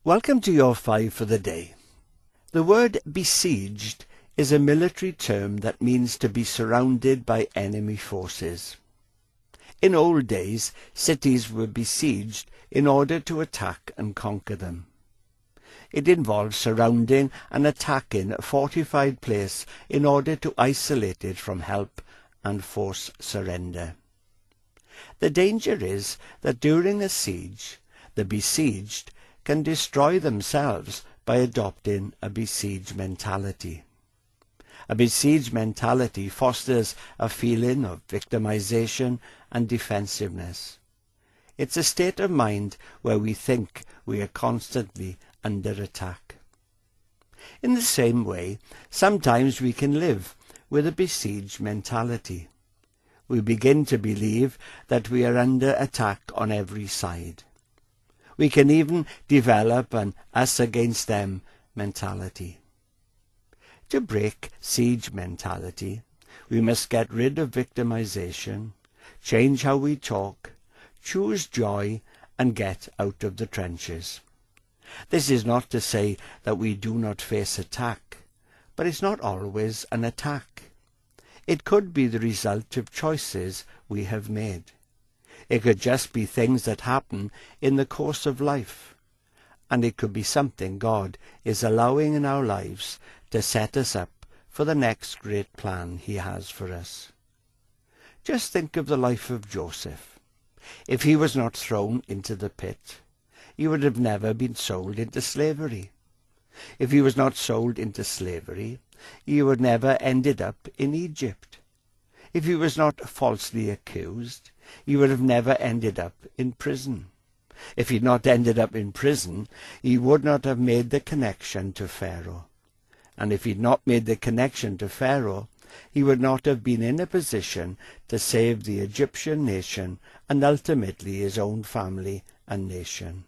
Welcome to your 5 for the day. The word besieged is a military term that means to be surrounded by enemy forces. In old days, cities were besieged in order to attack and conquer them. It involves surrounding and attacking a fortified place in order to isolate it from help and force surrender. The danger is that during a siege, the besieged can destroy themselves by adopting a besieged mentality. A besieged mentality fosters a feeling of victimization and defensiveness. It's a state of mind where we think we are constantly under attack. In the same way, sometimes we can live with a besieged mentality. We begin to believe that we are under attack on every side. We can even develop an us against them mentality. To break siege mentality, we must get rid of victimization, change how we talk, choose joy, and get out of the trenches. This is not to say that we do not face attack, but it's not always an attack. It could be the result of choices we have made. It could just be things that happen in the course of life. And it could be something God is allowing in our lives to set us up for the next great plan He has for us. Just think of the life of Joseph. If he was not thrown into the pit, he would have never been sold into slavery. If he was not sold into slavery, he would never ended up in Egypt. If he was not falsely accused, he would have never ended up in prison. If he had not ended up in prison, he would not have made the connection to Pharaoh. And if he had not made the connection to Pharaoh, he would not have been in a position to save the Egyptian nation and ultimately his own family and nation.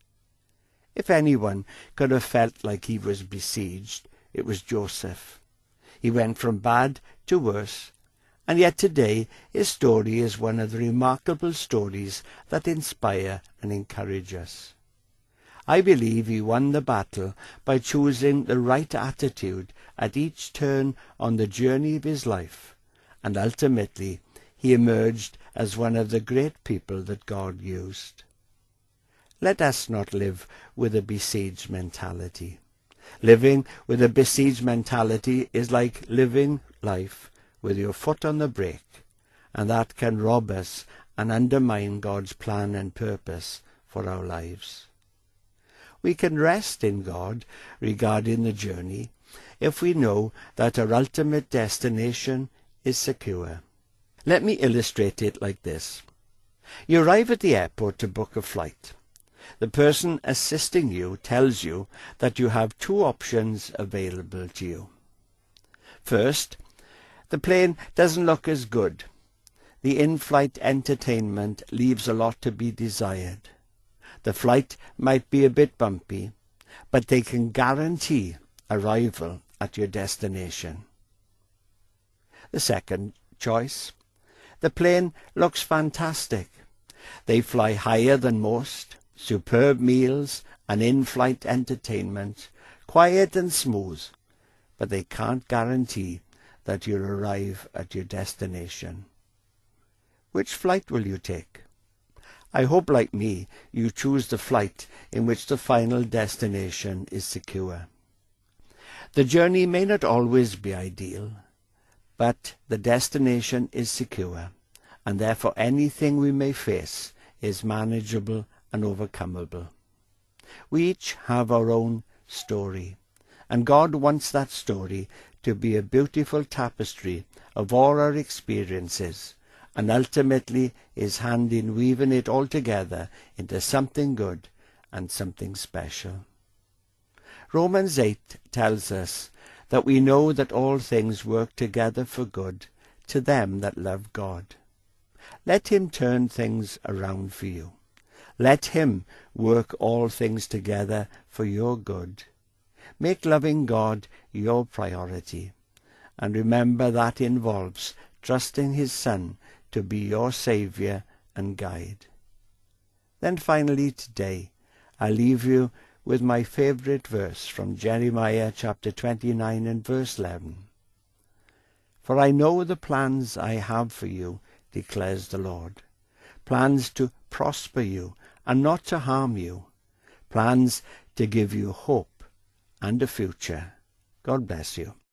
If anyone could have felt like he was besieged, it was Joseph. He went from bad to worse, and yet today his story is one of the remarkable stories that inspire and encourage us. I believe he won the battle by choosing the right attitude at each turn on the journey of his life, and ultimately he emerged as one of the great people that God used. Let us not live with a besieged mentality. Living with a besieged mentality is like living life with your foot on the brake, and that can rob us and undermine God's plan and purpose for our lives. We can rest in God regarding the journey if we know that our ultimate destination is secure. Let me illustrate it like this. You arrive at the airport to book a flight. The person assisting you tells you that you have 2 options available to you. First, the plane doesn't look as good. The in-flight entertainment leaves a lot to be desired. The flight might be a bit bumpy, but they can guarantee arrival at your destination. The second choice, the plane looks fantastic. They fly higher than most, superb meals and in-flight entertainment, quiet and smooth, but they can't guarantee that you'll arrive at your destination. Which flight will you take? I hope, like me, you choose the flight in which the final destination is secure. The journey may not always be ideal, but the destination is secure, and therefore anything we may face is manageable and overcomable. We each have our own story, and God wants that story to be a beautiful tapestry of all our experiences, and ultimately His hand in weaving it all together into something good and something special. Romans 8 tells us that we know that all things work together for good to them that love God. Let Him turn things around for you. Let Him work all things together for your good. Make loving God your priority, and remember that involves trusting His Son to be your Saviour and guide. Then finally today, I leave you with my favorite verse from Jeremiah chapter 29 and verse 11. For I know the plans I have for you, declares the Lord, plans to prosper you and not to harm you, plans to give you hope and a future. God bless you.